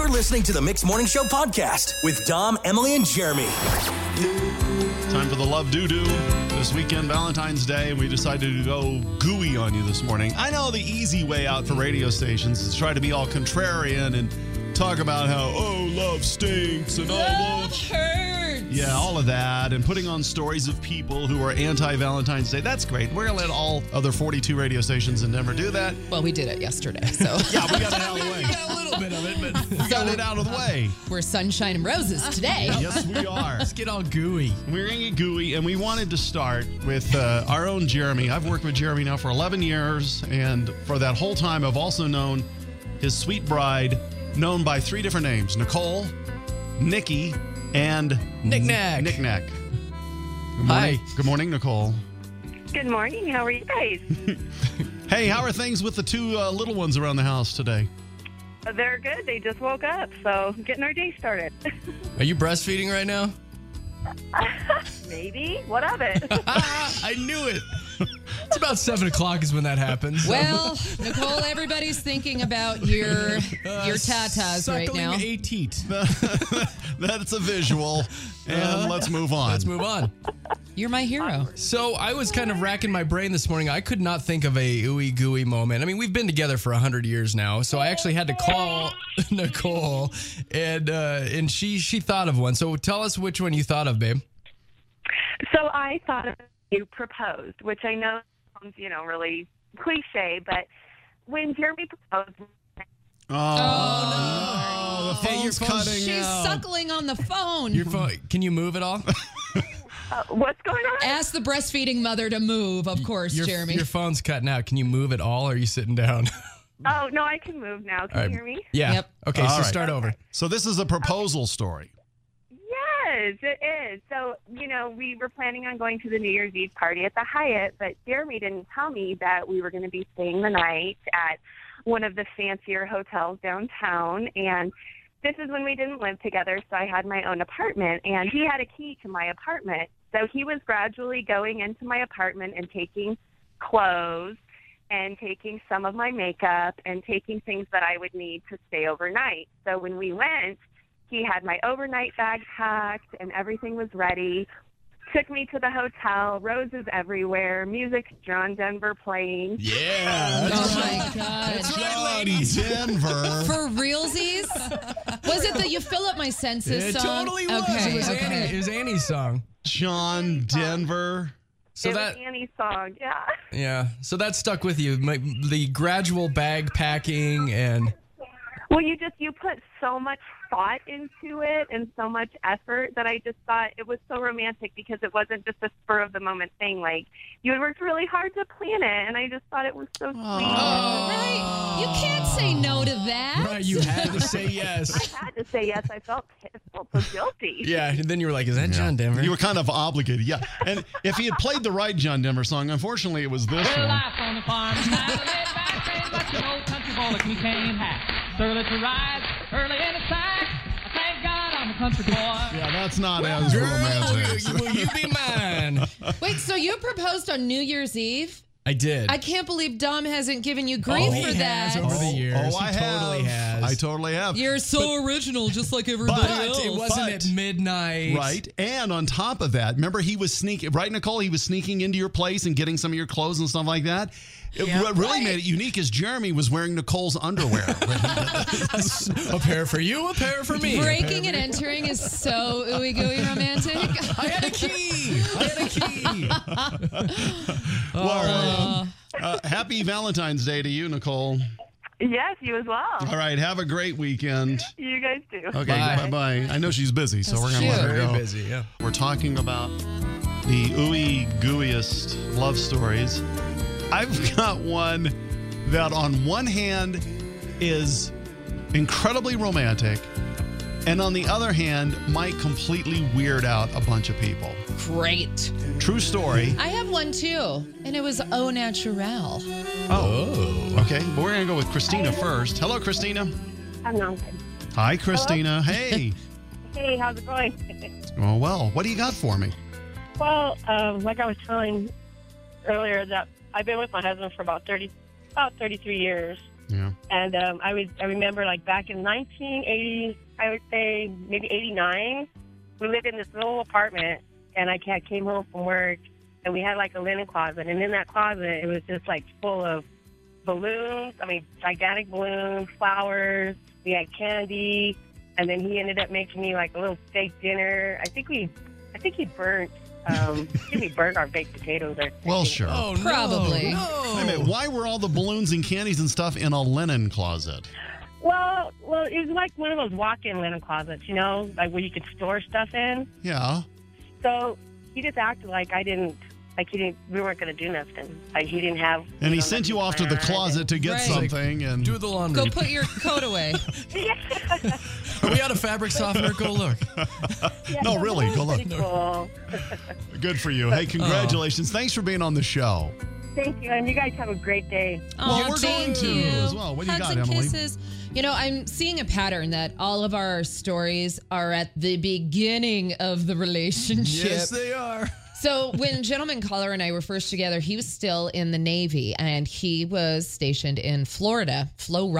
listening to the Mixed Morning Show podcast with Dom, Emily, and Jeremy. Time for the Love Doo-Doo. This weekend, Valentine's Day, we decided to go gooey on you this morning. I know the easy way out for radio stations is try to be all contrarian and talk about how, love stinks and Love hurts. Yeah, all of that, and putting on stories of people who are anti-Valentine's Day. That's great. We're going to let all other 42 radio stations in Denver do that. Well, we did it yesterday, so. Yeah, we got it out of the way. We got a little bit of it, but we got it out of the way. We're sunshine and roses today. Yes, we are. Let's get all gooey. We're going to get gooey, and we wanted to start with our own Jeremy. I've worked with Jeremy now for 11 years, and for that whole time, I've also known his sweet bride, known by 3 different names: Nicole, Nikki, and Knick-knack. Knick-knack. Hi. Good morning, Nicole. Good morning. How are you guys? Hey, how are things with the 2 little ones around the house today? They're good. They just woke up, so getting our day started. Are you breastfeeding right now? Maybe. What of it? I knew it. It's about 7 o'clock is when that happens. Well, Nicole, everybody's thinking about your tatas right now. Suckling a teat. That's a visual. And let's move on. Let's move on. You're my hero. So I was kind of racking my brain this morning. I could not think of a ooey gooey moment. I mean, we've been together for 100 years now, so I actually had to call Nicole, and she thought of one. So tell us which one you thought of, babe. So I thought of you proposed, which I know sounds, really cliche, but when Jeremy proposed. Oh, no. The Hey, your phone's phone's- cutting She's out. suckling on the phone. Your phone, can you move at all? What's going on? Ask the breastfeeding mother to move, of course, Jeremy. Your phone's cutting out. Can you move at all, or are you sitting down? Oh, no, I can move now. Can you hear me? Yeah. Yep. Okay, All so right. start over. So this is a proposal story. Yes, it is. So, we were planning on going to the New Year's Eve party at the Hyatt, but Jeremy didn't tell me that we were going to be staying the night at one of the fancier hotels downtown. And this is when we didn't live together, so I had my own apartment, and he had a key to my apartment. So he was gradually going into my apartment and taking clothes and taking some of my makeup and taking things that I would need to stay overnight. So when we went, he had my overnight bag packed and everything was ready. Took me to the hotel, roses everywhere, music John Denver playing. Yeah. Oh, my God. That's right, ladies. Denver. For realsies? Was it the You Fill Up My Senses It song? totally was. Okay, It was okay. Annie. It was Annie's song. John Denver. So it that was Annie's song, yeah. Yeah. So that stuck with you. The gradual bag packing and Well, you put so much thought into it and so much effort that I just thought it was so romantic because it wasn't just a spur of the moment thing. Like, you had worked really hard to plan it, and I just thought it was so sweet. Right. You can't say no to that. right, you had to say yes. I had to say yes. I felt so guilty. Yeah, and then you were like, "Is that John Denver?" You were kind of obligated, yeah. And if he had played the right John Denver song, unfortunately, it was this one. Life on the farm is not a laid-back thing, but you know, country boy like me can't have. Early to rise, early in the sack. I thank God I'm a country boy. Yeah, that's not as romantic. Will you be mine? Wait, so you proposed on New Year's Eve? I did. I can't believe Dom hasn't given you grief he for has that. over the years. I He totally have. has. I totally have. You're so original, just like everybody But else. it wasn't But- at midnight. Right. And on top of that, remember he was sneaking, right, Nicole? He was sneaking into your place and getting some of your clothes and stuff like that. What really made it unique is Jeremy was wearing Nicole's underwear. A pair for you, a pair for me. Breaking and entering is so ooey gooey romantic. I had a key. Well, happy Valentine's Day to you, Nicole. Yes, you as well. All right. Have a great weekend. You guys do. Okay. Bye. Bye. I know she's busy, so we're going to let her Very go. busy, yeah. We're talking about the ooey gooeyest love stories. I've got one that on one hand is incredibly romantic and on the other hand might completely weird out a bunch of people. Great. True story. I have one too, and it was au naturel. Oh. Okay. But we're going to go with Christina first. Hello, Christina. I'm not. Hi, Christina. Hey. Hey, how's it going? Oh, well, what do you got for me? Well, like I was telling earlier, that I've been with my husband for about 33 years, Yeah. And I remember like back in 1980, I would say maybe 89, we lived in this little apartment, and I came home from work, and we had like a linen closet, and in that closet, it was just like full of balloons. I mean, gigantic balloons, flowers. We had candy, and then he ended up making me like a little steak dinner. I think he burnt. We burnt our baked potatoes. Well, sure. Oh, Probably. No. Wait a minute, why were all the balloons and candies and stuff in a linen closet? Well, it was like one of those walk-in linen closets, you know, like where you could store stuff in. Yeah. So he just acted like we weren't going to do nothing. Like he didn't have. And he sent you off to the closet to get Right. something. And Do the laundry. Go put your coat away. Are we out of fabric softener? Go look. No, really, go look. Pretty cool. Good for you. Hey, congratulations. Thanks for being on the show. Thank you, and you guys have a great day. Oh, we're going thank to you as well. What do you Hugs got, and Emily? kisses. You know, I'm seeing a pattern that all of our stories are at the beginning of the relationship. Yes, they are. So when Gentleman Caller and I were first together, he was still in the Navy, and he was stationed in Florida.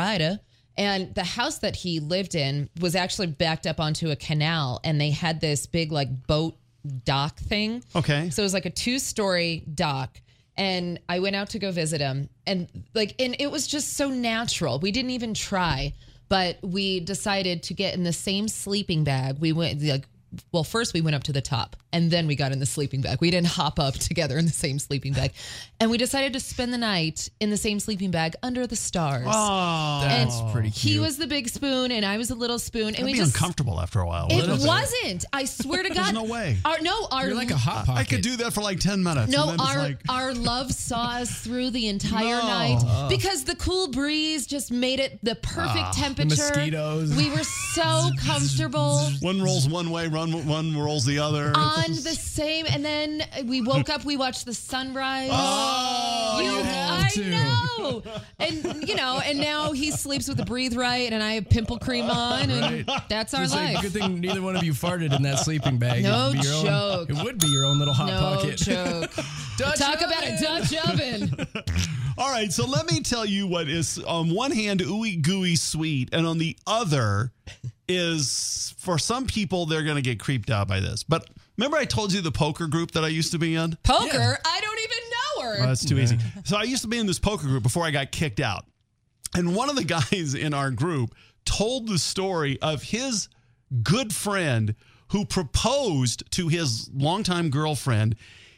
And the house that he lived in was actually backed up onto a canal, and they had this big like boat dock thing. Okay. So it was like a 2-story dock. And I went out to go visit him, and it was just so natural. We didn't even try, but we decided to get in the same sleeping bag. We went first we went up to the top, and then we got in the sleeping bag. We didn't hop up together in the same sleeping bag. And we decided to spend the night in the same sleeping bag under the stars. Oh, That's pretty cute. He was the big spoon, and I was the little spoon. And it'd we be just uncomfortable after a while. It wouldn't wasn't. I swear to God. There's no way. You're like a hot pocket. I could do that for like 10 minutes. No, and then it's like, our love saw us through the entire No. night because the cool breeze just made it the perfect temperature. mosquitoes. We were so comfortable one rolls one way, one rolls the other. on the same, and then we woke up. We watched the sunrise. Oh, you have I to. know, and now he sleeps with the Breathe Right, and I have pimple cream on, and that's our It's like, life. good thing neither one of you farted in that sleeping bag. No It'd be your joke. It would be your own little hot No pocket. joke. Dutch Talk about a oven. Dutch oven. All right, so let me tell you what is on one hand ooey gooey sweet, and on the other is for some people they're going to get creeped out by this. But remember, I told you the poker group that I used to be in. Poker? Yeah. I don't even know her. Oh, that's too easy. So I used to be in this poker group before I got kicked out, and one of the guys in our group told the story of his good friend who proposed to his longtime girlfriend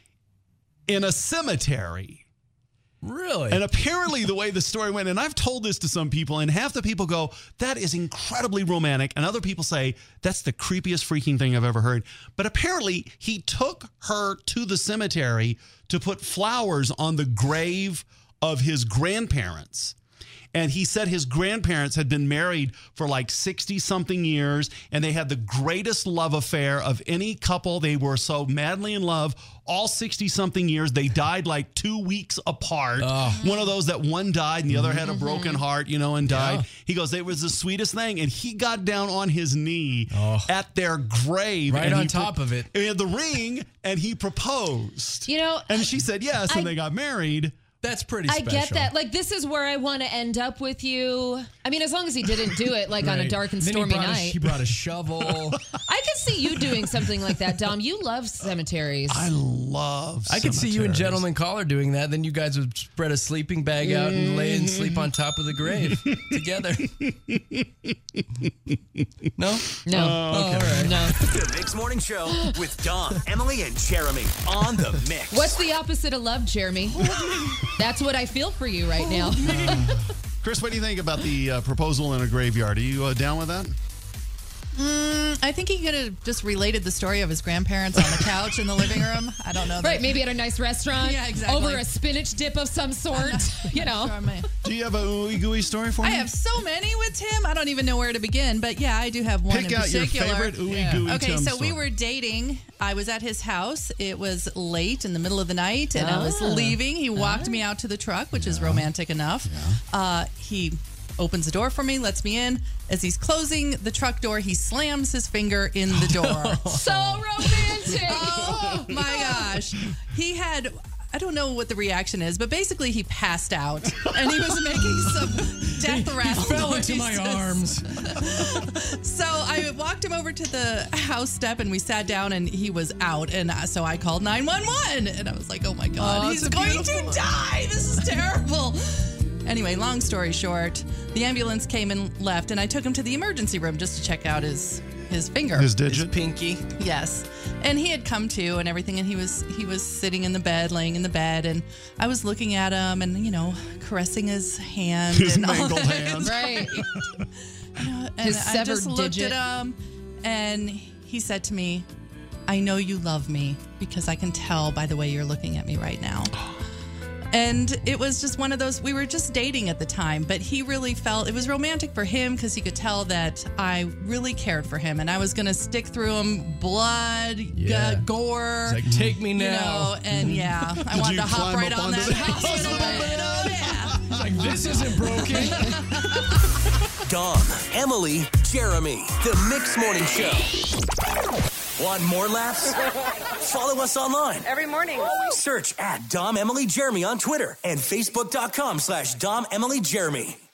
in a cemetery. Really? And apparently the way the story went, and I've told this to some people, and half the people go, that is incredibly romantic. And other people say, that's the creepiest freaking thing I've ever heard. But apparently he took her to the cemetery to put flowers on the grave of his grandparents. And he said his grandparents had been married for like 60-something years, and they had the greatest love affair of any couple. They were so madly in love all 60-something years. They died like 2 weeks apart. One of those that one died and the other had a broken heart, and died. Yeah. He goes, it was the sweetest thing. And he got down on his knee at their grave. Right and on he top of it. He had the ring, and he proposed. And she said yes, and they got married. That's pretty I special. get that. Like, this is where I want to end up with you. I mean, as long as he didn't do it, like, on a Right. dark and Then stormy he night. he brought a shovel. I could see you doing something like that, Dom. You love cemeteries. I love I could see you and cemeteries. Gentleman Caller doing that. Then you guys would spread a sleeping bag out and lay and sleep on top of the grave together. No? No. All right. No. The Mix Morning Show with Dom, Emily, and Jeremy on the Mix. What's the opposite of love, Jeremy? That's what I feel for you right now. Chris, what do you think about the proposal in a graveyard? Are you down with that? I think he could have just related the story of his grandparents on the couch in the living room. I don't know. Right, maybe at a nice restaurant. Yeah, exactly. Over a spinach dip of some sort. Do you have a ooey gooey story for me? I have so many with Tim. I don't even know where to begin. But yeah, I do have one Pick in out your particular. favorite ooey gooey Okay, Tim so we story. were dating. I was at his house. It was late in the middle of the night, and I was leaving. He walked me out to the truck, which is romantic enough. He opens the door for me, lets me in. As he's closing the truck door, he slams his finger in the door. So romantic. Oh my gosh. He had I don't know what the reaction is, but basically he passed out and he was making some death rattle He fell noises. into my arms. So I walked him over to the house step and we sat down and he was out. And so I called 911 and I was like, oh my God, he's going to die. This is terrible. Anyway, long story short, the ambulance came and left and I took him to the emergency room just to check out his finger. His digit. Pinky. Yes. And he had come to and everything, and he was sitting in the bed, laying in the bed, and I was looking at him and, caressing his hand. His and all mangled that. hand. Right. And His I just severed looked digit. at him and he said to me, I know you love me because I can tell by the way you're looking at me right now. And it was just one of those, we were just dating at the time, but he really felt, it was romantic for him because he could tell that I really cared for him and I was going to stick through him, blood, gore. It's like, take me now. You know, and yeah, I wanted you to hop climb right up on onto that the hospital bed. Oh, yeah. It's like, this isn't broken. Dom, Emily, Jeremy. The Mix Morning Show. Want more laughs? Follow us online. Every morning. Search at Dom, Emily, Jeremy on Twitter and Facebook.com/Dom, Emily, Jeremy.